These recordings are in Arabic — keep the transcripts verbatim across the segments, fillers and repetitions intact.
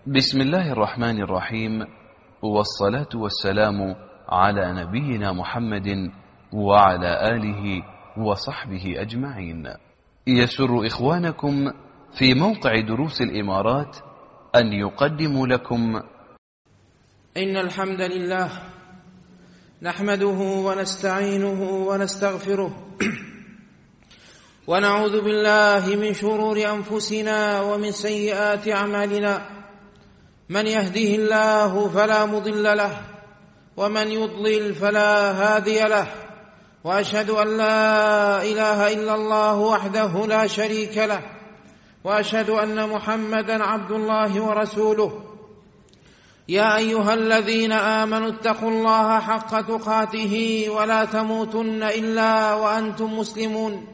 بسم الله الرحمن الرحيم، والصلاة والسلام على نبينا محمد وعلى آله وصحبه أجمعين. يسر إخوانكم في موقع دروس الإمارات أن يقدموا لكم إن الحمد لله نحمده ونستعينه ونستغفره ونعوذ بالله من شرور أنفسنا ومن سيئات أعمالنا، من يهده الله فلا مضل له ومن يضلل فلا هادي له، وأشهد أن لا إله إلا الله وحده لا شريك له، وأشهد أن محمدا عبد الله ورسوله. يا أيها الذين آمنوا اتقوا الله حق تقاته ولا تموتن إلا وأنتم مسلمون.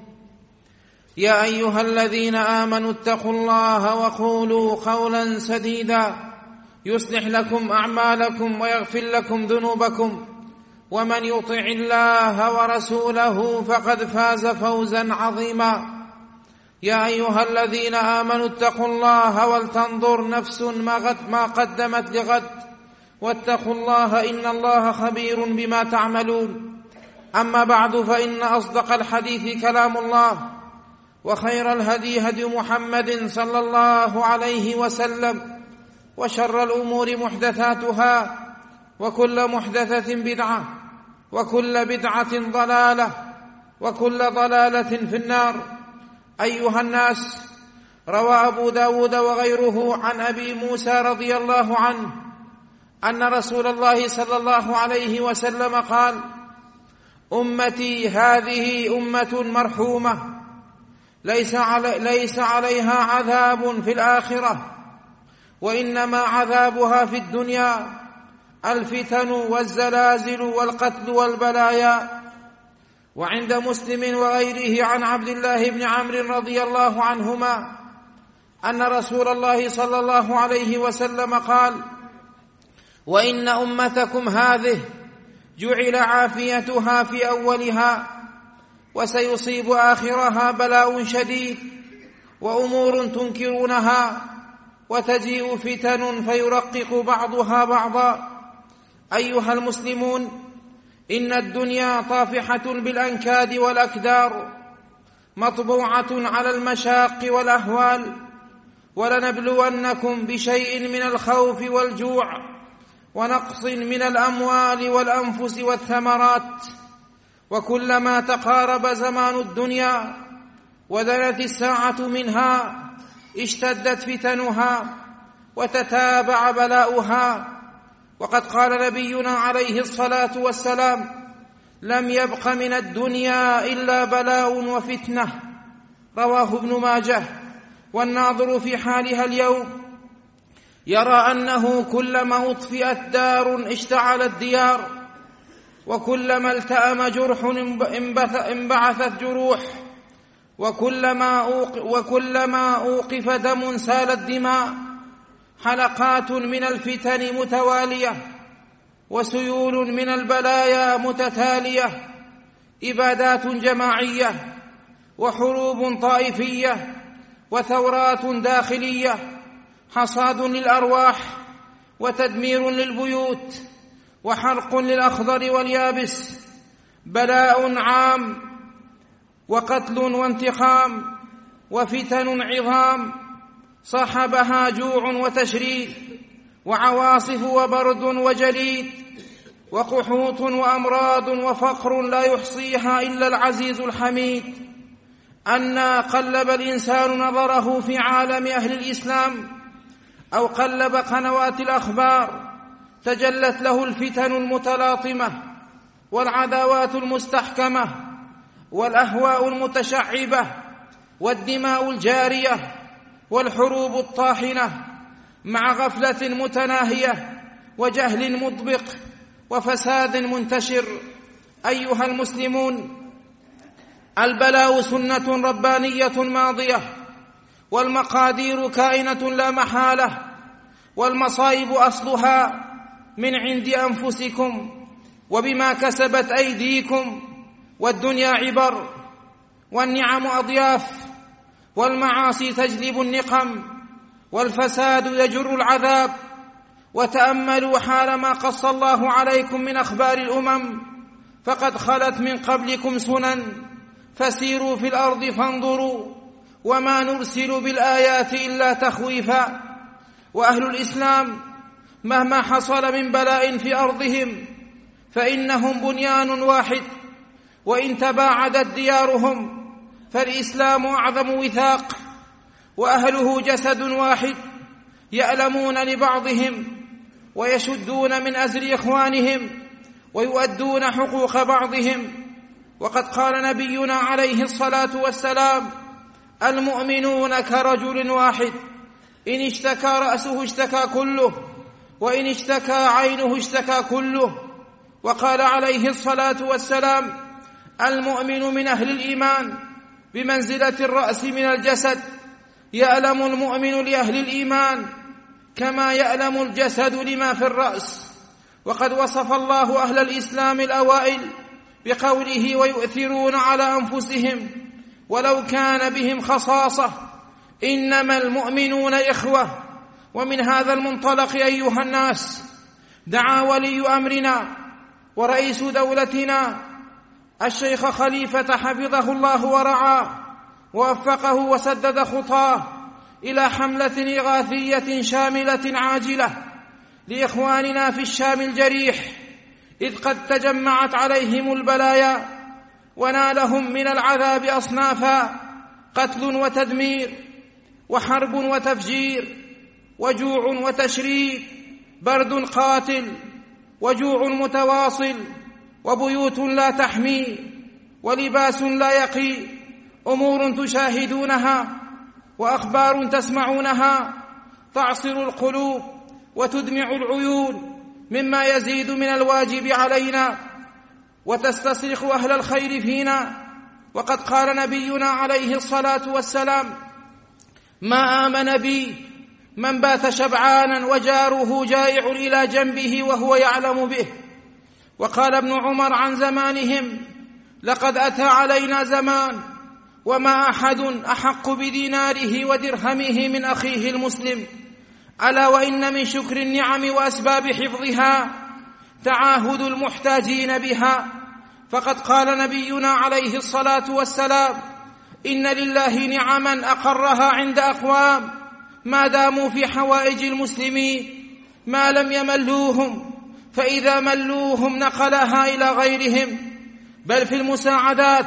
يا أيها الذين آمنوا اتقوا الله وقولوا قولا سديدا يصلح لكم أعمالكم ويغفر لكم ذنوبكم، ومن يطع الله ورسوله فقد فاز فوزا عظيما. يا أيها الذين آمنوا اتقوا الله ولتنظر نفس ما قدمت لغد، واتقوا الله إن الله خبير بما تعملون. أما بعد، فإن أصدق الحديث كلام الله، وخير الهدي هدي محمد صلى الله عليه وسلم، وشر الأمور محدثاتها، وكل محدثة بدعة، وكل بدعة ضلالة، وكل ضلالة في النار. أيها الناس، روى أبو داود وغيره عن أبي موسى رضي الله عنه أن رسول الله صلى الله عليه وسلم قال: أمتي هذه أمة مرحومة ليس, علي ليس عليها عذاب في الآخرة، وإنما عذابها في الدنيا الفتن والزلازل والقتل والبلايا. وعند مسلم وغيره عن عبد الله بن عمرو رضي الله عنهما أن رسول الله صلى الله عليه وسلم قال: وإن أمتكم هذه جعل عافيتها في أولها، وسيصيب آخرها بلاء شديد وأمور تنكرونها، وتجيء فتن فيرقق بعضها بعضا. أيها المسلمون، إن الدنيا طافحة بالأنكاد والأكدار، مطبوعة على المشاق والأهوال، ولنبلونكم بشيء من الخوف والجوع ونقص من الأموال والأنفس والثمرات. وكلما تقارب زمان الدنيا ودنت الساعة منها اشتدت فتنها وتتابع بلاؤها. وقد قال نبينا عليه الصلاة والسلام: لم يبق من الدنيا إلا بلاء وفتنة. رواه ابن ماجه. والناظر في حالها اليوم يرى أنه كلما أطفئت دار اشتعلت ديار، وكلما التأم جرح انبعثت جروح، وكلما, أوق وكلما أوقف دم سالت دماء. حلقات من الفتن متوالية، وسيول من البلايا متتالية، إبادات جماعية، وحروب طائفية، وثورات داخلية، حصاد للأرواح، وتدمير للبيوت، وحرق للأخضر واليابس، بلاء عام، وقتل وانتقام، وفتن عظام صاحبها جوع وتشريد، وعواصف وبرد وجليد، وقحوط وأمراض وفقر لا يحصيها إلا العزيز الحميد. أنى قلب الإنسان نظره في عالم أهل الإسلام أو قلب قنوات الأخبار، تجلت له الفتن المتلاطمة، والعداوات المستحكمة، والأهواء المتشعبة، والدماء الجارية، والحروب الطاحنة، مع غفلة متناهية، وجهل مطبق، وفساد منتشر. أيها المسلمون، البلاء سنة ربانية ماضية، والمقادير كائنة لا محالة، والمصائب أصلها من عند أنفسكم وبما كسبت أيديكم. والدنيا عبر، والنعم أضياف، والمعاصي تجلب النقم، والفساد يجر العذاب. وتأملوا حال ما قص الله عليكم من أخبار الأمم، فقد خلت من قبلكم سنن فسيروا في الأرض فانظروا وما نرسل بالآيات إلا تخويفا. وأهل الإسلام مهما حصل من بلاء في أرضهم فإنهم بنيان واحد، وإن تباعدت ديارهم فالإسلام أعظم وثاق، وأهله جسد واحد يألمون لبعضهم ويشدون من أزر إخوانهم ويؤدون حقوق بعضهم. وقد قال نبينا عليه الصلاة والسلام: المؤمنون كرجل واحد، إن اشتكى رأسه اشتكى كله، وإن اشتكى عينه اشتكى كله. وقال عليه الصلاة والسلام: المؤمن من أهل الإيمان بمنزلة الرأس من الجسد، يألم المؤمن لأهل الإيمان كما يألم الجسد لما في الرأس. وقد وصف الله أهل الإسلام الأوائل بقوله: ويؤثرون على أنفسهم ولو كان بهم خصاصة، إنما المؤمنون إخوة. ومن هذا المنطلق أيها الناس دعا ولي أمرنا ورئيس دولتنا الشيخ خليفة حفظه الله ورعاه ووفقه وسدد خطاه إلى حملة إغاثية شاملة عاجلة لإخواننا في الشام الجريح، إذ قد تجمعت عليهم البلايا ونالهم من العذاب أصنافا: قتل وتدمير، وحرب وتفجير، وجوع وتشريد، برد قاتل، وجوع متواصل، وبيوت لا تحمي، ولباس لا يقي، أمور تشاهدونها وأخبار تسمعونها تعصر القلوب وتدمع العيون، مما يزيد من الواجب علينا وتستصرخ أهل الخير فينا. وقد قال نبينا عليه الصلاة والسلام: ما آمن بي من بات شبعانا وجاره جائع إلى جنبه وهو يعلم به. وقال ابن عمر عن زمانهم: لقد أتى علينا زمان وما أحد أحق بديناره ودرهمه من أخيه المسلم، ألا وإن من شكر النعم وأسباب حفظها تعاهد المحتاجين بها. فقد قال نبينا عليه الصلاة والسلام: إن لله نعما أقرها عند أقوام ما داموا في حوائج المسلمين ما لم يملوهم، فإذا ملوهم نقلها إلى غيرهم. بل في المساعدات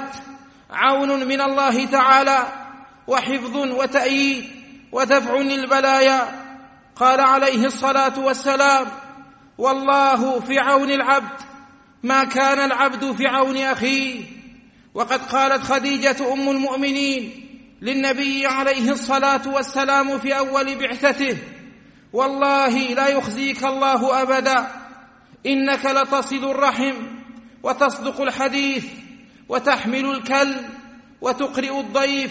عون من الله تعالى وحفظ وتأييد ودفع للبلايا. قال عليه الصلاة والسلام: والله في عون العبد ما كان العبد في عون أخيه. وقد قالت خديجة أم المؤمنين للنبي عليه الصلاة والسلام في أول بعثته: والله لا يخزيك الله أبدا، إنك لتصل الرحم وتصدق الحديث وتحمل الكل وتقرئ الضيف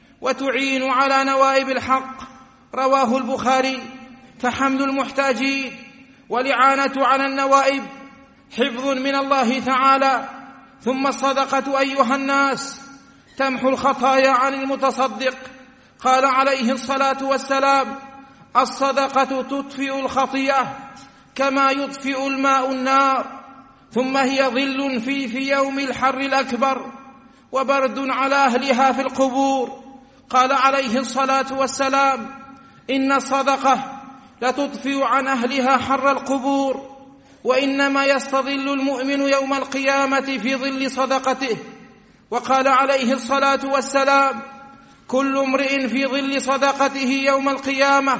وتعين على نوائب الحق. رواه البخاري. فحمل المحتاجين والإعانة على النوائب حفظ من الله تعالى. ثم الصدقة أيها الناس تمحو الخطايا عن المتصدق. قال عليه الصلاة والسلام: الصدقة تطفئ الخطيئة كما يطفئ الماء النار، ثم هي ظل في في يوم الحر الأكبر وبرد على أهلها في القبور. قال عليه الصلاة والسلام: إن الصدقة لتطفئ عن أهلها حر القبور، وإنما يستظل المؤمن يوم القيامة في ظل صدقته. وقال عليه الصلاة والسلام: كل امرئ في ظل صدقته يوم القيامة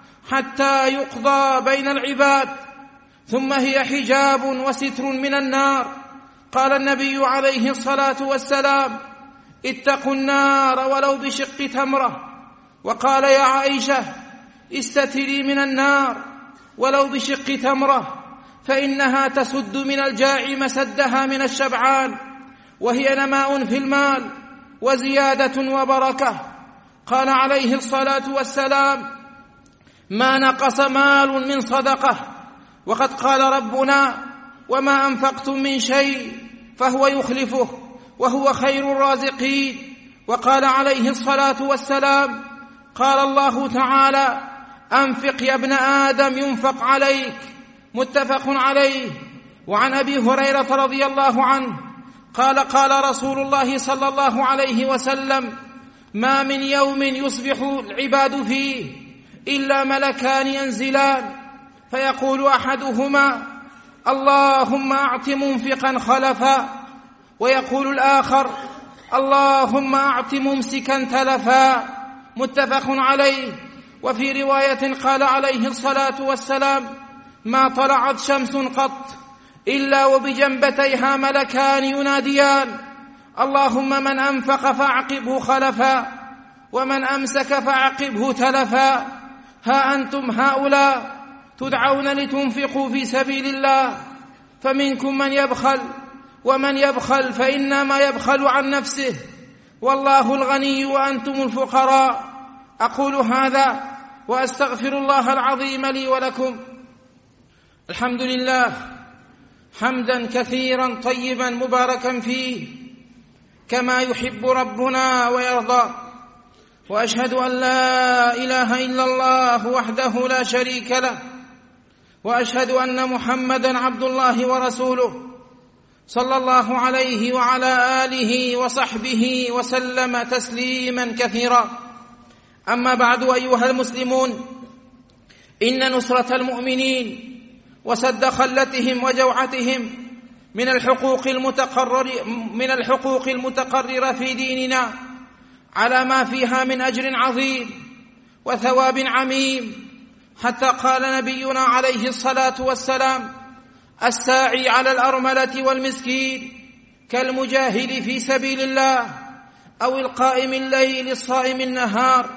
حتى يقضى بين العباد، ثم هي حجاب وستر من النار. قال النبي عليه الصلاة والسلام: اتقوا النار ولو بشق تمرة. وقال يا عائشة: استتري من النار ولو بشق تمرة، فإنها تسد من الجاع مسدها من الشبعان، وهي نماء في المال وزيادة وبركة. قال عليه الصلاة والسلام: ما نقص مال من صدقة. وقد قال ربنا: وما أنفقتم من شيء فهو يخلفه وهو خير الرازقين. وقال عليه الصلاة والسلام: قال الله تعالى: أنفق يا ابن آدم ينفق عليك، متفق عليه. وعن أبي هريرة رضي الله عنه قال قال رسول الله صلى الله عليه وسلم: ما من يوم يصبح العباد فيه إلا ملكان ينزلان فيقول أحدهما: اللهم أعط منفقا خلفا، ويقول الآخر: اللهم أعط ممسكا تلفا، متفق عليه. وفي رواية قال عليه الصلاة والسلام: ما طلعت شمس قط إلا وبجنبتيها ملكان يناديان: اللهم من أنفق فأعقبه خلفا، ومن أمسك فأعقبه تلفا. ها أنتم هؤلاء تدعون لتنفقوا في سبيل الله، فمنكم من يبخل، ومن يبخل فإنما يبخل عن نفسه، والله الغني وأنتم الفقراء. أقول هذا وأستغفر الله العظيم لي ولكم. الحمد لله حمدا كثيرا طيبا مباركا فيه كما يحب ربنا ويرضى، وأشهد أن لا إله إلا الله وحده لا شريك له، وأشهد أن محمدا عبد الله ورسوله صلى الله عليه وعلى آله وصحبه وسلم تسليما كثيرا. أما بعد، أيها المسلمون، إن نصرة المؤمنين وسد خلتهم وجوعتهم من الحقوق المتقرر من الحقوق المتقررة في ديننا، على ما فيها من أجر عظيم وثواب عميم، حتى قال نبينا عليه الصلاة والسلام: الساعي على الأرملة والمسكين كالمجاهد في سبيل الله، أو القائم الليل الصائم النهار.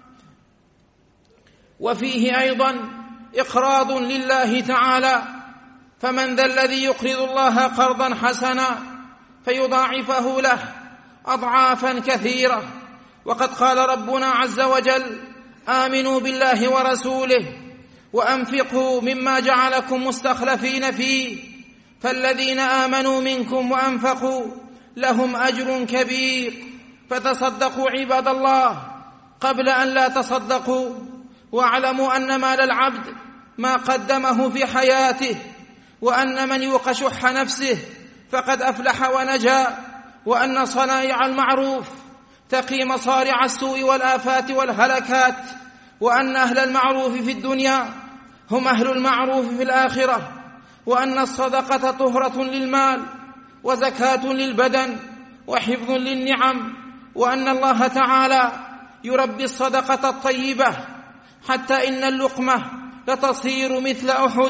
وفيه أيضا إقراض لله تعالى: فمن ذا الذي يقرض الله قرضا حسنا فيضاعفه له أضعافا كثيرة. وقد قال ربنا عز وجل: آمنوا بالله ورسوله وأنفقوا مما جعلكم مستخلفين فيه، فالذين آمنوا منكم وأنفقوا لهم أجر كبير. فتصدقوا عباد الله قبل أن لا تصدقوا، واعلموا أن مال العبد ما قدمه في حياته، وأن من يوق شح نفسه فقد أفلح ونجا، وأن صنائع المعروف تقي مصارع السوء والآفات والهلكات، وأن أهل المعروف في الدنيا هم أهل المعروف في الآخرة، وأن الصدقة طهرة للمال وزكاة للبدن وحفظ للنعم، وأن الله تعالى يربي الصدقة الطيبة حتى إن اللقمة لتصير مثل أحد.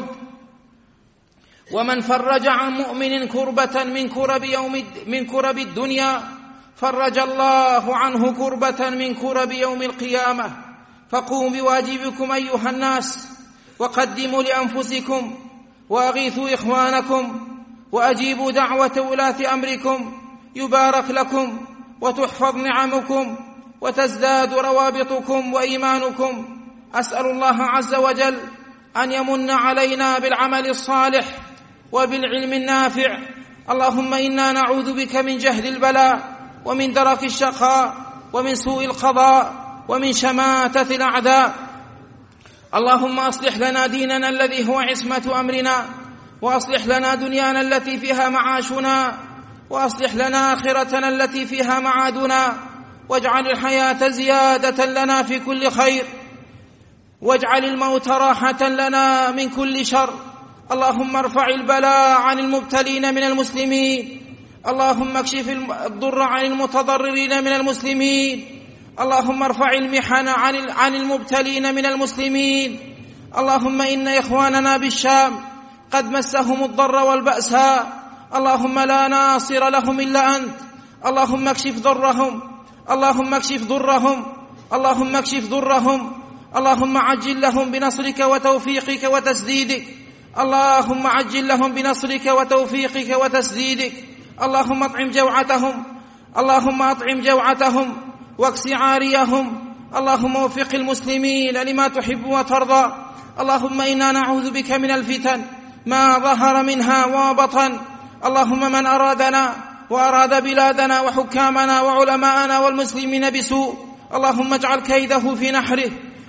ومن فرج عن مؤمن كربة من كرب يوم من كرب الدنيا فرج الله عنه كربة من كرب يوم القيامة. فقوموا بواجبكم أيها الناس، وقدموا لأنفسكم، وأغيثوا إخوانكم، وأجيبوا دعوة ولاة أمركم، يبارك لكم وتحفظ نعمكم وتزداد روابطكم وإيمانكم. أسأل الله عز وجل أن يمن علينا بالعمل الصالح وبالعلم النافع. اللهم إنا نعوذ بك من جهد البلاء، ومن درك الشقاء، ومن سوء القضاء، ومن شماتة الأعداء. اللهم أصلح لنا ديننا الذي هو عصمة أمرنا، وأصلح لنا دنيانا التي فيها معاشنا، وأصلح لنا آخرتنا التي فيها معادنا، واجعل الحياة زيادة لنا في كل خير، واجعل الموت راحة لنا من كل شر. اللهم ارفع البلاء عن المبتلين من المسلمين، اللهم اكشف الضر عن المتضررين من المسلمين، اللهم ارفع المحن عن المبتلين من المسلمين. اللهم إن إخواننا بالشام قد مسهم الضر والبأساء، اللهم لا ناصر لهم إلا أنت. اللهم اكشف ضرهم، اللهم اكشف ضرهم، اللهم اكشف ضرهم. اللهم عجل لهم بنصرك وتوفيقك وتسديدك، اللهم عجل لهم بنصرك وتوفيقك وتسديدك. اللهم اطعم جوعتهم، اللهم اطعم جوعتهم واكس عاريهم. اللهم وفق المسلمين لما تحب وترضى. اللهم إنا نعوذ بك من الفتن ما ظهر منها وبطن. اللهم من أرادنا وأراد بلادنا وحكامنا وعلماءنا والمسلمين بسوء، اللهم اجعل كيده في نحره،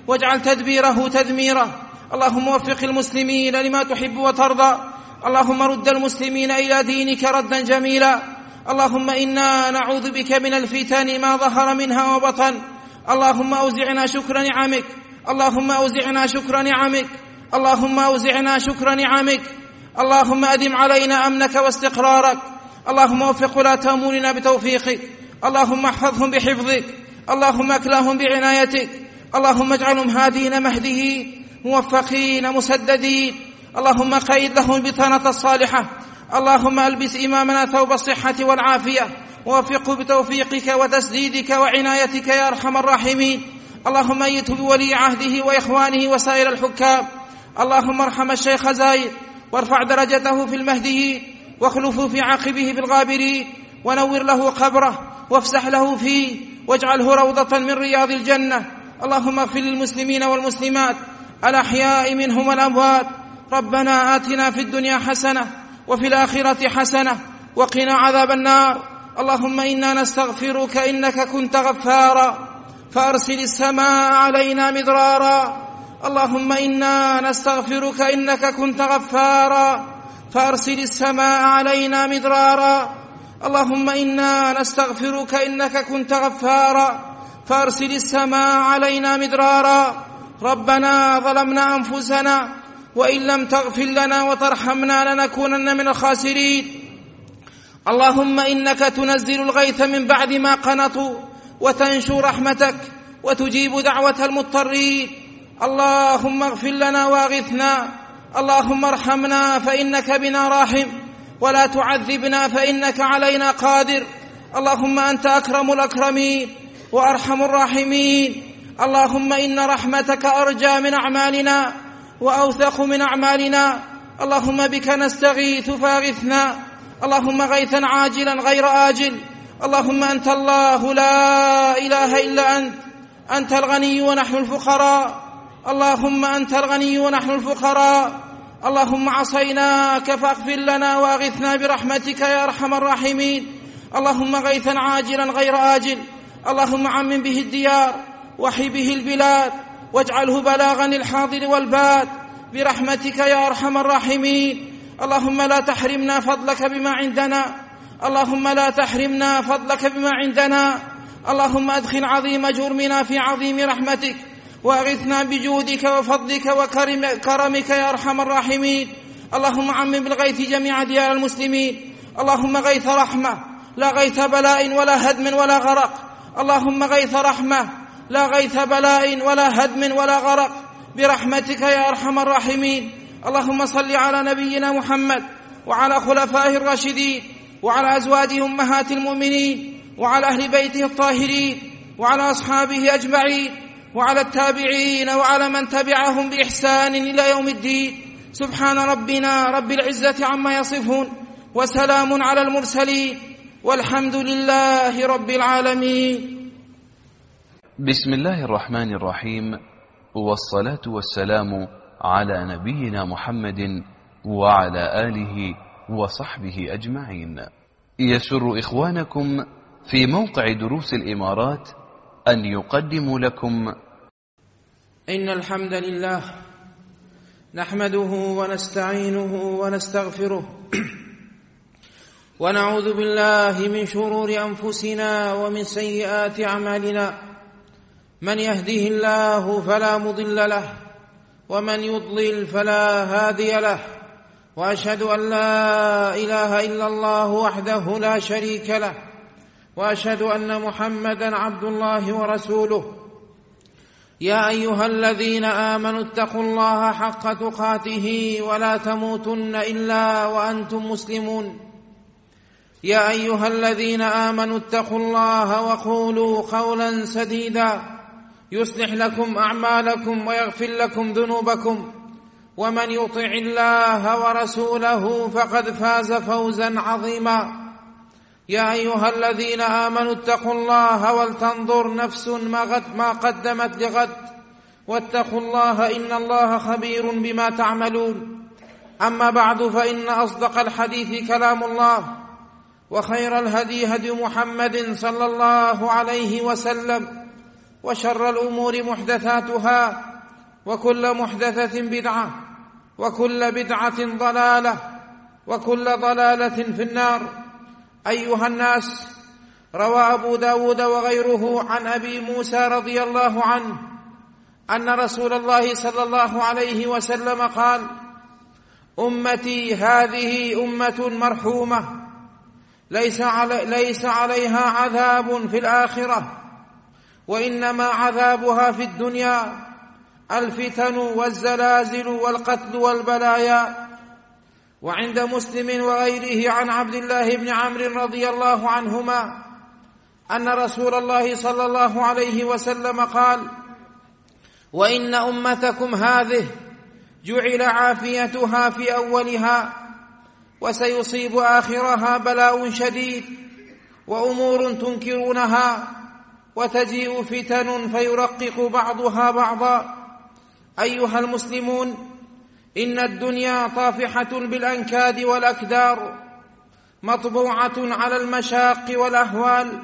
واجعل تدبيره تدميره. اللهم وفق المسلمين لما تحب وترضى. اللهم رد المسلمين إلى دينك ردا جميلا. اللهم إنا نعوذ بك من الفتن ما ظهر منها وبطن. اللهم أوزعنا شكر نعمك. اللهم أوزعنا شكر نعمك. اللهم أوزعنا شكر نعمك. اللهم أدم علينا أمنك واستقرارك. اللهم وفق ولاة أمورنا بتوفيقك. اللهم احفظهم بحفظك. اللهم اكلهم بعنايتك. اللهم اجعلهم هادين مهديين موفقين مسددين. اللهم قيد لهم البطانة الصالحة. اللهم ألبس إمامنا ثوب الصحة والعافية ووفقه بتوفيقك وتسديدك وعنايتك يا أرحم الراحمين. اللهم أيده بولي عهده وإخوانه وسائر الحكام. اللهم ارحم الشيخ زايد وارفع درجته في المهديين واخلفه في عقبه بالغابرين ونور له قبره وافسح له فيه واجعله روضة من رياض الجنة. اللهم اغفر للمسلمين والمسلمات الأحياء منهم والأموات. ربنا آتنا في الدنيا حسنة وفي الآخرة حسنة وقنا عذاب النار. اللهم إنا نستغفرك إنك كنت غفارا فأرسل السماء علينا مدرارا. اللهم إنا نستغفرك إنك كنت غفارا فأرسل السماء علينا مدرارا. اللهم إنا نستغفرك إنك كنت غفارا فأرسل السماء علينا مدرارا. ربنا ظلمنا أنفسنا وإن لم تغفر لنا وترحمنا لنكونن من الخاسرين. اللهم إنك تنزل الغيث من بعد ما قنطوا وتنشر رحمتك وتجيب دعوة المضطرين. اللهم اغفر لنا واغثنا. اللهم ارحمنا فإنك بنا راحم ولا تعذبنا فإنك علينا قادر. اللهم أنت أكرم الأكرمين وأرحم الراحمين. اللهم إن رحمتك أرجى من أعمالنا وأوثق من أعمالنا. اللهم بك نستغيث فاغثنا. اللهم غيثا عاجلا غير آجل. اللهم أنت الله لا إله إلا أنت. أنت الغني ونحن الفقراء. اللهم أنت الغني ونحن الفقراء. اللهم عصيناك فاغفر لنا واغثنا برحمتك يا أرحم الراحمين. اللهم غيثا عاجلا غير آجل. اللهم عمم به الديار وحي به البلاد واجعله بلاغا للحاضر والباد برحمتك يا أرحم الراحمين. اللهم لا تحرمنا فضلك بما عندنا. اللهم لا تحرمنا فضلك بما عندنا. اللهم أدخل عظيم جرمنا في عظيم رحمتك وأغثنا بجودك وفضلك وكرمك يا أرحم الراحمين. اللهم عمم بالغيث جميع ديار المسلمين. اللهم غيث رحمة لا غيث بلاء ولا هدم ولا غرق. اللهم غيث رحمة لا غيث بلاء ولا هدم ولا غرق برحمتك يا أرحم الراحمين. اللهم صل على نبينا محمد وعلى خلفائه الراشدين وعلى أزواجه أمهات المؤمنين وعلى أهل بيته الطاهرين وعلى أصحابه أجمعين وعلى التابعين وعلى من تبعهم بإحسان إلى يوم الدين. سبحان ربنا رب العزة عما يصفون وسلام على المرسلين والحمد لله رب العالمين. بسم الله الرحمن الرحيم، والصلاة والسلام على نبينا محمد وعلى آله وصحبه أجمعين. يسر إخوانكم في موقع دروس الإمارات أن يقدموا لكم إن الحمد لله نحمده ونستعينه ونستغفره ونعوذ بالله من شرور أنفسنا ومن سيئات أعمالنا. من يهده الله فلا مضل له ومن يضلل فلا هادي له. وأشهد أن لا إله إلا الله وحده لا شريك له وأشهد أن محمدا عبد الله ورسوله. يا أيها الذين آمنوا اتقوا الله حق تقاته ولا تموتن إلا وأنتم مسلمون. يا أيها الذين آمنوا اتقوا الله وقولوا قولا سديدا يصلح لكم أعمالكم ويغفر لكم ذنوبكم ومن يطع الله ورسوله فقد فاز فوزا عظيما. يا أيها الذين آمنوا اتقوا الله ولتنظر نفس ما قدمت لغد واتقوا الله إن الله خبير بما تعملون. أما بعد، فإن أصدق الحديث كلام الله وخير الهدي هدي محمد صلى الله عليه وسلم وشر الأمور محدثاتها، وكل محدثة بدعة، وكل بدعة ضلالة، وكل ضلالة في النار. أيها الناس، روى أبو داود وغيره عن أبي موسى رضي الله عنه أن رسول الله صلى الله عليه وسلم قال: أمتي هذه أمة مرحومة ليس, علي ليس عليها عذاب في الآخرة، وإنما عذابها في الدنيا الفتن والزلازل والقتل والبلايا. وعند مسلم وغيره عن عبد الله بن عمرو رضي الله عنهما أن رسول الله صلى الله عليه وسلم قال: وإن أمتكم هذه جعل عافيتها في أولها، وسيصيب آخرها بلاء شديد وأمور تنكرونها، وتجيء فتن فيرقق بعضها بعضا. أيها المسلمون، إن الدنيا طافحة بالأنكاد والأكدار، مطبوعة على المشاق والأهوال،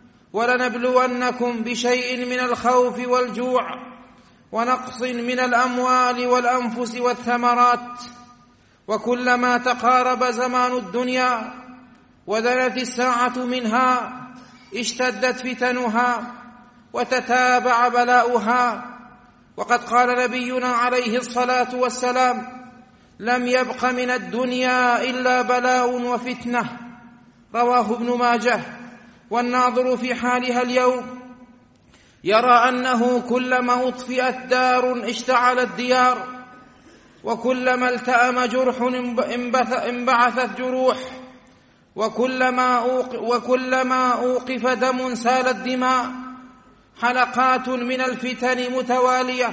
ولنبلونكم بشيء من الخوف والجوع ونقص من الأموال والأنفس والثمرات. وكلما تقارب زمان الدنيا ودنت الساعة منها اشتدت فتنها وتتابع بلاؤها. وقد قال نبينا عليه الصلاة والسلام: لم يبق من الدنيا إلا بلاء وفتنة. رواه ابن ماجه. والناظر في حالها اليوم يرى أنه كلما أطفئت دار اشتعلت ديار، وكلما التأم جرح انبعثت جروح، وكلما, وكلما أوقف دم سالت دماء. حلقات من الفتن متوالية،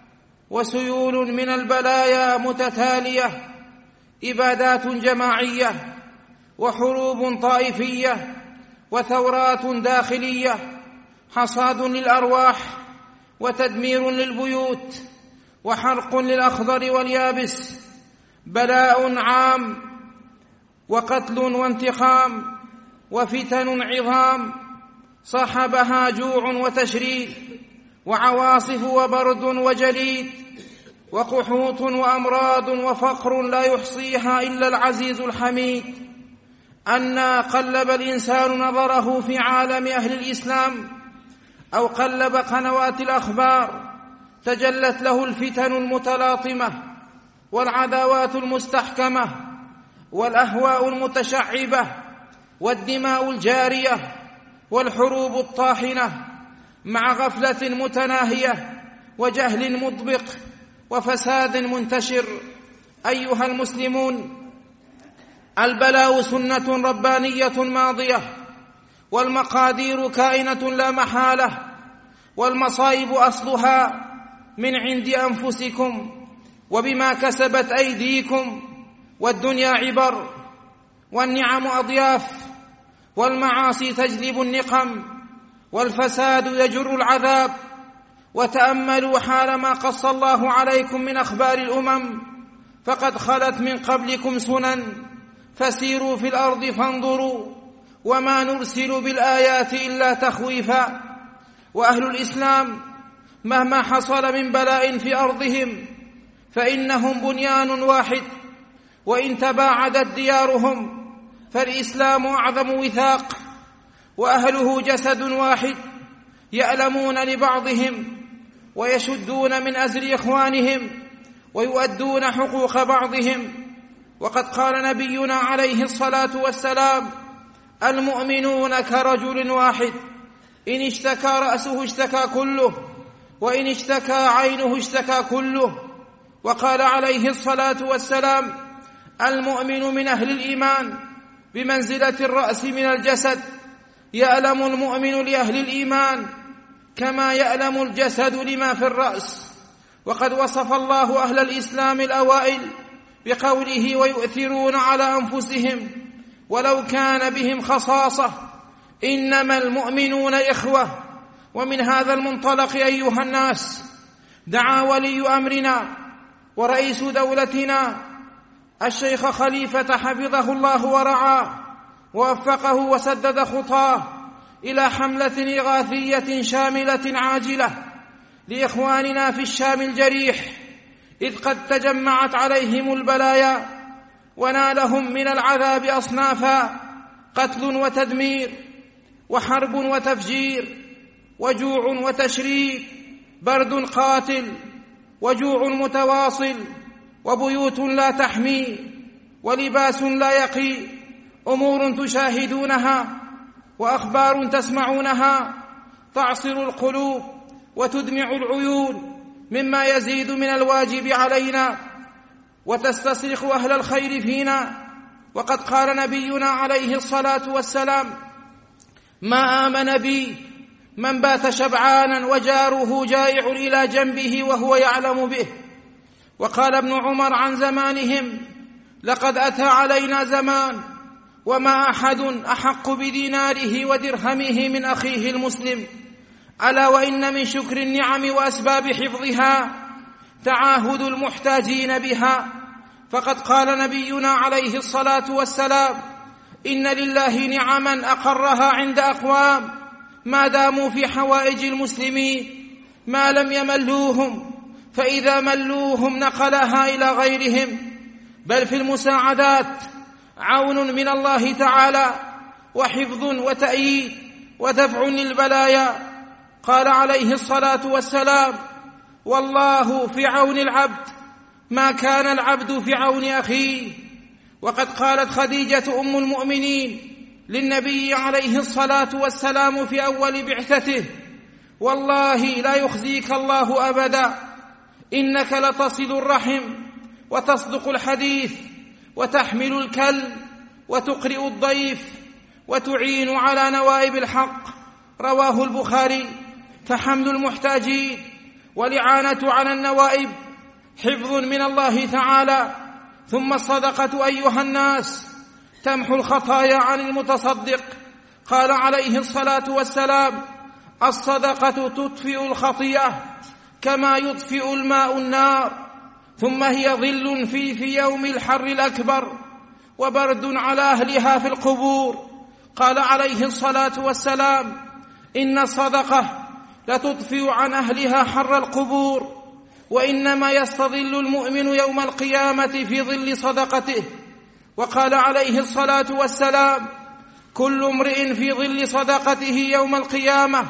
وسيول من البلايا متتالية، إبادات جماعية، وحروب طائفية، وثورات داخلية، حصاد للأرواح، وتدمير للبيوت، وحرق للأخضر واليابس، بلاء عام، وقتل وانتقام، وفتن عظام صاحبها جوع وتشريد، وعواصف وبرد وجليد، وقحوط وأمراض وفقر لا يحصيها إلا العزيز الحميد. أنى قلب الإنسان نظره في عالم أهل الإسلام أو قلب قنوات الأخبار، تجلت له الفتن المتلاطمة، والعداوات المستحكمة، والأهواء المتشعبة، والدماء الجارية، والحروب الطاحنة، مع غفلة متناهية، وجهل مطبق، وفساد منتشر. أيها المسلمون، البلاء سنة ربانية ماضية، والمقادير كائنة لا محالة، والمصائب أصلها من عند أنفسكم وبما كسبت أيديكم. والدنيا عبر، والنعم أضياف، والمعاصي تجلب النقم، والفساد يجر العذاب. وتأملوا حال ما قص الله عليكم من أخبار الأمم، فقد خلت من قبلكم سنن، فسيروا في الأرض فانظروا، وما نرسل بالآيات إلا تخويفا. وأهل الإسلام مهما حصل من بلاء في أرضهم فإنهم بنيان واحد، وإن تباعدت ديارهم فالإسلام أعظم وثاق، وأهله جسد واحد، يألمون لبعضهم ويشدون من أزر إخوانهم ويؤدون حقوق بعضهم. وقد قال نبينا عليه الصلاة والسلام: المؤمنون كرجل واحد، إن اشتكى رأسه اشتكى كله، وإن اشتكى عينه اشتكى كله. وقال عليه الصلاة والسلام: المؤمن من أهل الإيمان بمنزلة الرأس من الجسد، يألم المؤمن لأهل الإيمان كما يألم الجسد لما في الرأس. وقد وصف الله أهل الإسلام الأوائل بقوله: ويؤثرون على أنفسهم ولو كان بهم خصاصة، إنما المؤمنون إخوة. ومن هذا المنطلق أيها الناس، دعا ولي أمرنا ورئيس دولتنا الشيخ خليفة حفظه الله ورعاه ووفقه وسدد خطاه إلى حملة إغاثية شاملة عاجلة لإخواننا في الشام الجريح، إذ قد تجمعت عليهم البلايا ونالهم من العذاب أصنافا: قتل وتدمير، وحرب وتفجير، وجوع وتشريد، برد قاتل، وجوع متواصل، وبيوت لا تحمي، ولباس لا يقي، أمور تشاهدونها وأخبار تسمعونها تعصر القلوب وتدمع العيون، مما يزيد من الواجب علينا وتستصرخ أهل الخير فينا. وقد قال نبينا عليه الصلاة والسلام: ما آمن بي من بات شبعانا وجاره جائع إلى جنبه وهو يعلم به. وقال ابن عمر عن زمانهم: لقد أتى علينا زمان وما أحد أحق بديناره ودرهمه من أخيه المسلم، ألا وإن من شكر النعم وأسباب حفظها تعاهد المحتاجين بها. فقد قال نبينا عليه الصلاة والسلام: إن لله نعما أقرها عند أقوام ما داموا في حوائج المسلمين ما لم يملوهم، فإذا ملوهم نقلها إلى غيرهم. بل في المساعدات عون من الله تعالى وحفظ وتأييد ودفع للبلايا. قال عليه الصلاة والسلام: والله في عون العبد ما كان العبد في عون أخيه. وقد قالت خديجة أم المؤمنين للنبي عليه الصلاة والسلام في أول بعثته: والله لا يخزيك الله أبدا، إنك لتصل الرحم وتصدق الحديث وتحمل الكل وتقرئ الضيف وتعين على نوائب الحق. رواه البخاري. فحمل المحتاجين والإعانة على النوائب حفظ من الله تعالى. ثم الصدقة أيها الناس تمحو الخطايا عن المتصدق. قال عليه الصلاة والسلام: الصدقة تطفئ الخطيئة كما يطفئ الماء النار، ثم هي ظل في في يوم الحر الأكبر وبرد على أهلها في القبور. قال عليه الصلاة والسلام: إن الصدقة لتطفئ عن أهلها حر القبور، وإنما يستظل المؤمن يوم القيامة في ظل صدقته. وقال عليه الصلاة والسلام: كل امرئ في ظل صدقته يوم القيامة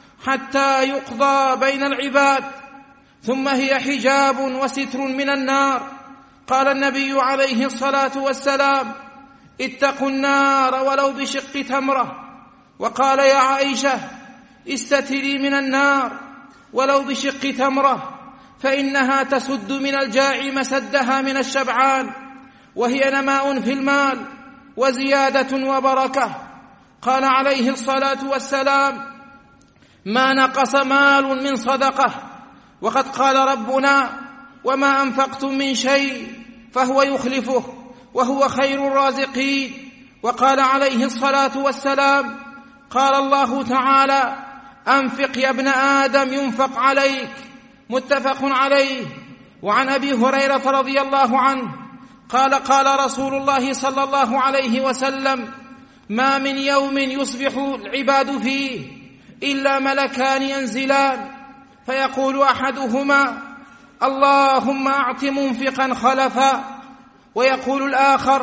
حتى يقضى بين العباد، ثم هي حجاب وستر من النار. قال النبي عليه الصلاة والسلام: اتقوا النار ولو بشق تمرة. وقال يا عائشة: استتري من النار ولو بشق تمرة، فإنها تسد من الجاع مسدها من الشبعان، وهي نماء في المال وزيادة وبركة. قال عليه الصلاة والسلام: ما نقص مال من صدقة. وقد قال ربنا: وما أنفقتم من شيء فهو يخلفه وهو خير الرازقين. وقال عليه الصلاة والسلام: قال الله تعالى: أنفق يا ابن آدم ينفق عليك. متفق عليه. وعن أبي هريرة رضي الله عنه قال: قال رسول الله صلى الله عليه وسلم: ما من يوم يصبح العباد فيه إلا ملكان ينزلان، فيقول أحدهما: اللهم أعط منفقا خلفا، ويقول الآخر: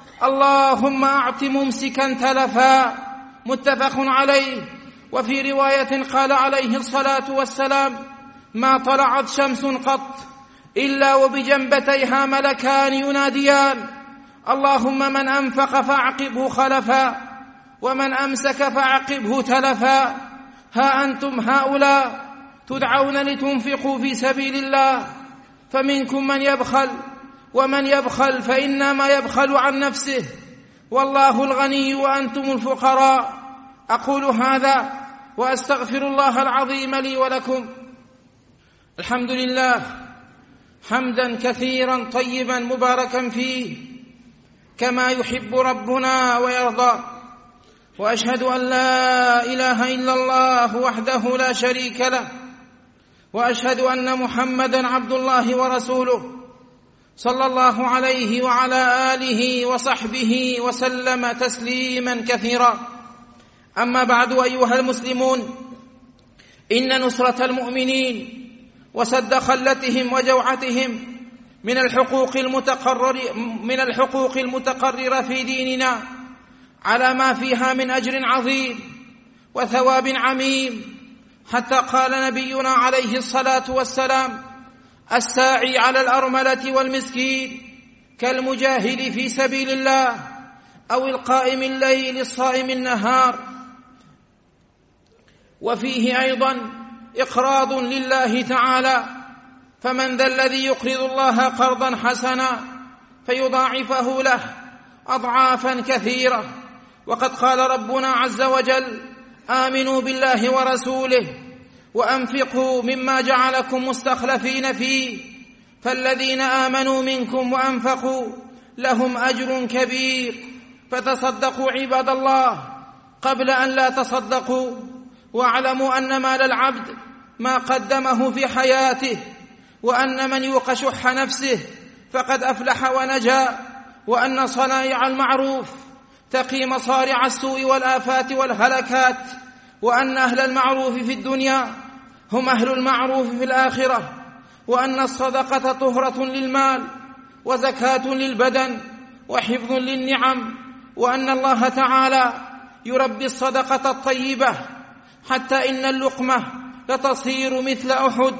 اللهم أعط ممسكا تلفا. متفق عليه. وفي رواية قال عليه الصلاة والسلام: ما طلعت شمس قط إلا وبجنبتيها ملكان يناديان: اللهم من أنفق فأعقبه خلفا، ومن أمسك فأعقبه تلفا. ها أنتم هؤلاء تدعون لتنفقوا في سبيل الله، فمنكم من يبخل، ومن يبخل فإنما يبخل عن نفسه، والله الغني وأنتم الفقراء. أقول هذا وأستغفر الله العظيم لي ولكم. الحمد لله حمدا كثيرا طيبا مباركا فيه كما يحب ربنا ويرضى. وأشهد أن لا إله إلا الله وحده لا شريك له، وأشهد أن محمدا عبد الله ورسوله صلى الله عليه وعلى آله وصحبه وسلم تسليما كثيرا. أما بعد أيها المسلمون، إن نصرة المؤمنين وسد خلتهم وجوعتهم من الحقوق المتقرر من الحقوق المتقررة في ديننا على ما فيها من أجر عظيم وثواب عميم، حتى قال نبينا عليه الصلاة والسلام: الساعي على الأرملة والمسكين كالمجاهد في سبيل الله أو القائم الليل الصائم النهار. وفيه أيضا إقراض لله تعالى: فمن ذا الذي يقرض الله قرضا حسنا فيضاعفه له أضعافا كثيرة. وقد قال ربنا عز وجل: آمنوا بالله ورسوله وأنفقوا مما جعلكم مستخلفين فيه فالذين آمنوا منكم وأنفقوا لهم أجر كبير. فتصدقوا عباد الله قبل أن لا تصدقوا، واعلموا أن مال العبد ما قدمه في حياته، وأن من يوق شح نفسه فقد أفلح ونجا، وأن صنائع المعروف تقي مصارع السوء والآفات والهلكات، وأن أهل المعروف في الدنيا هم أهل المعروف في الآخرة، وأن الصدقة طهرة للمال وزكاة للبدن وحفظ للنعم، وأن الله تعالى يربي الصدقة الطيبة حتى إن اللقمة لتصير مثل أحد.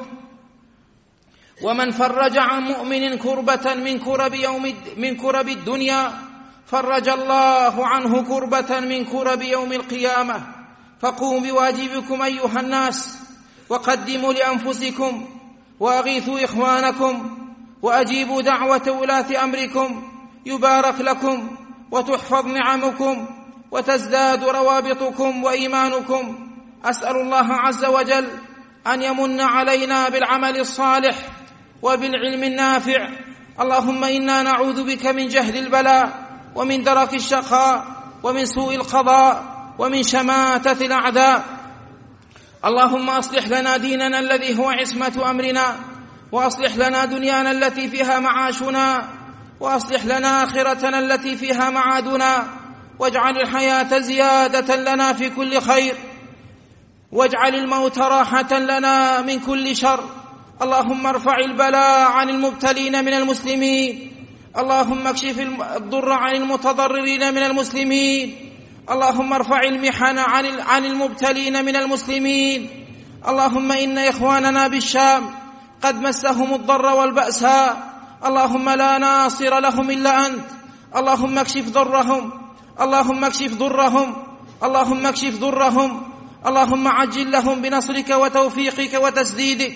ومن فرج عن مؤمن كربة من كرب يوم من كرب الدنيا فرج الله عنه كربة من كرب يوم القيامة. فقوموا بواجبكم أيها الناس، وقدموا لأنفسكم، وأغيثوا إخوانكم، وأجيبوا دعوة ولاة أمركم يبارك لكم، وتحفظ نعمكم، وتزداد روابطكم وإيمانكم. أسأل الله عز وجل أن يمن علينا بالعمل الصالح وبالعلم النافع. اللهم إنا نعوذ بك من جهد البلاء ومن درك الشقاء ومن سوء القضاء ومن شماتة الأعداء. اللهم أصلح لنا ديننا الذي هو عصمة أمرنا، وأصلح لنا دنيانا التي فيها معاشنا، وأصلح لنا آخرتنا التي فيها معادنا، واجعل الحياة زيادة لنا في كل خير، واجعل الموت راحة لنا من كل شر. اللهم ارفع البلاء عن المبتلين من المسلمين، اللهم اكشف الضر عن المتضررين من المسلمين، اللهم ارفع المحن عن المبتلين من المسلمين. اللهم إن إخواننا بالشام قد مسهم الضر والبأساء، اللهم لا ناصر لهم إلا أنت، اللهم اكشف ضرهم، اللهم اكشف ضرهم، اللهم اكشف ضرهم، اللهم عجل لهم بنصرك وتوفيقك وتسديدك،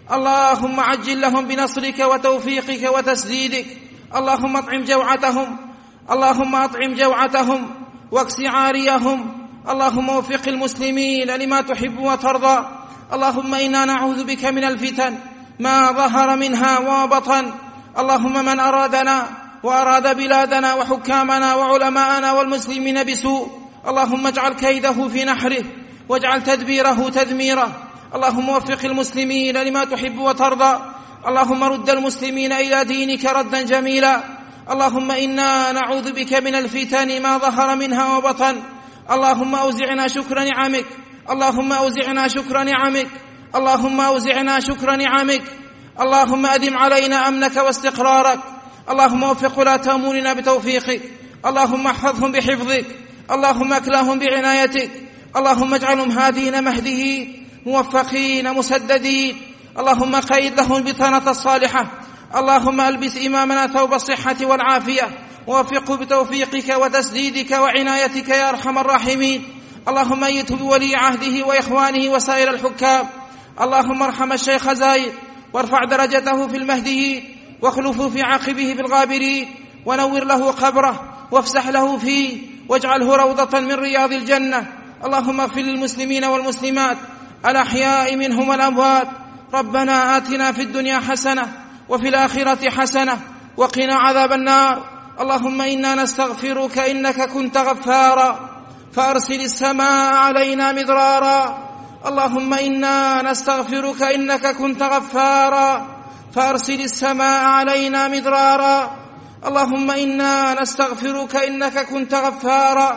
اللهم عجل لهم بنصرك وتوفيقك وتسديدك. اللهم اطعم جوعتهم، اللهم اطعم جوعتهم واكس عاريهم، اللهم وفق المسلمين لما تحب وترضى. اللهم إنا نعوذ بك من الفتن ما ظهر منها وبطن. اللهم من أرادنا وأراد بلادنا وحكامنا وعلماءنا والمسلمين بسوء، اللهم اجعل كيده في نحره واجعل تدبيره تدميره. اللهم وفق المسلمين لما تحب وترضى. اللهم رد المسلمين إلى دينك ردا جميلا. اللهم إنا نعوذ بك من الفتن ما ظهر منها وبطن. اللهم أوزعنا شكر نعمك، اللهم أوزعنا شكر نعمك، اللهم أوزعنا شكر نعمك. اللهم أدم علينا أمنك واستقرارك. اللهم وفق ولاة أمورنا بتوفيقك، اللهم احفظهم بحفظك، اللهم اكلهم بعنايتك، اللهم اجعلهم هادين مهديين موفقين مسددين. اللهم قيد لهم البطانة الصالحة. اللهم ألبس إمامنا ثوب الصحة والعافية، ووفقه بتوفيقك وتسديدك وعنايتك يا أرحم الراحمين. اللهم أيده بولي عهده وإخوانه وسائر الحكام. اللهم ارحم الشيخ زايد وارفع درجته في المهديين، واخلفه في عقبه بالغابرين، ونور له قبره وافسح له فيه، واجعله روضة من رياض الجنة. اللهم اغفر للمسلمين والمسلمات الأحياء منهم والأموات. ربنا آتنا في الدنيا حسنة وفي الآخرة حسنة وقنا عذاب النار. اللهم إنا نستغفرك إنك كنت غفارا فأرسل السماء علينا مدرارا. اللهم إنا نستغفرك إنك كنت غفارا فأرسل السماء علينا مدرارا. اللهم إنا نستغفرك إنك كنت غفارا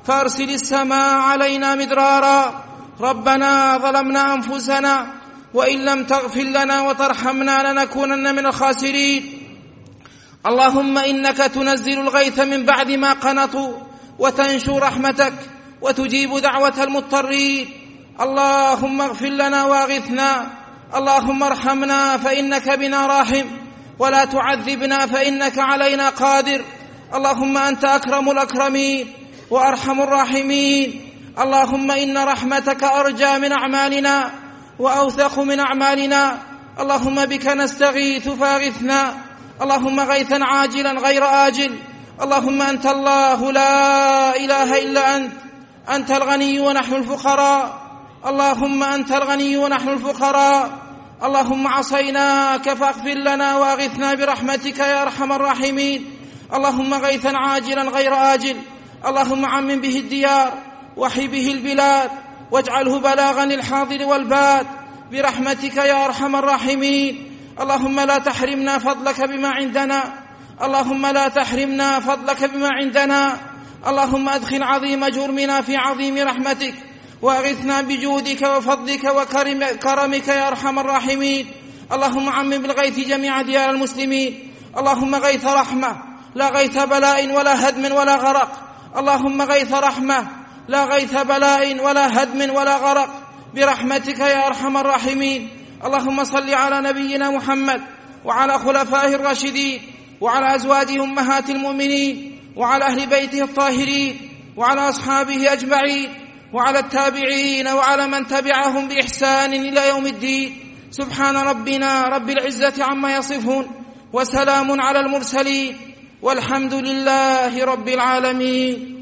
فأرسل السماء علينا مدرارا. ربنا ظلمنا أنفسنا وإن لم تغفر لنا وترحمنا لنكونن من الخاسرين. اللهم إنك تنزل الغيث من بعد ما قنطوا وتنشر رحمتك وتجيب دعوة المضطرين. اللهم اغفر لنا واغثنا. اللهم ارحمنا فإنك بنا راحم، ولا تعذبنا فإنك علينا قادر. اللهم أنت أكرم الأكرمين وأرحم الراحمين. اللهم إن رحمتك أرجى من أعمالنا وأوثق من أعمالنا. اللهم بك نستغيث فاغثنا. اللهم غيثا عاجلا غير آجل. اللهم أنت الله لا إله إلا أنت، أنت الغني ونحن الفقراء. اللهم أنت الغني ونحن الفقراء. اللهم عصيناك فاغفر لنا واغثنا برحمتك يا أرحم الراحمين. اللهم غيثا عاجلا غير آجل. اللهم عمم به الديار وحي به البلاد واجعله بلاغا للحاضر والباد برحمتك يا أرحم الراحمين. اللهم لا تحرمنا فضلك بما عندنا. اللهم لا تحرمنا فضلك بما عندنا. اللهم أدخل عظيم جرمنا في عظيم رحمتك وأغثنا بجودك وفضلك وكرمك يا أرحم الراحمين. اللهم عمم بالغيث جميع ديار المسلمين. اللهم غيث رحمة لا غيث بلاء ولا هدم ولا غرق. اللهم غيث رحمة لا غيث بلاء ولا هدم ولا غرق برحمتك يا أرحم الراحمين. اللهم صل على نبينا محمد وعلى خلفائه الراشدين وعلى أزواجه أمهات المؤمنين وعلى أهل بيته الطاهرين وعلى أصحابه أجمعين وعلى التابعين وعلى من تبعهم بإحسان إلى يوم الدين. سبحان ربنا رب العزة عما يصفون وسلام على المرسلين والحمد لله رب العالمين.